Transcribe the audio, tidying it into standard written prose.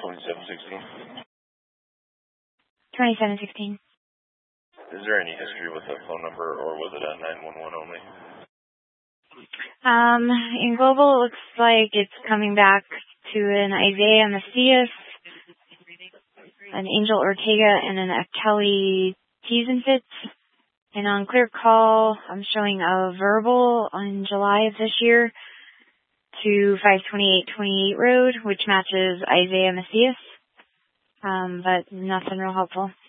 2716. 2716. Is there any history with the phone number, or was it at 911 only? In global, it looks like it's coming back to an Isaiah Macias, an Angel Ortega, and an Kelly Teasenfitz. And on clear call, I'm showing a verbal on July of this year to 52828 Road, which matches Isaiah Macias, but nothing real helpful.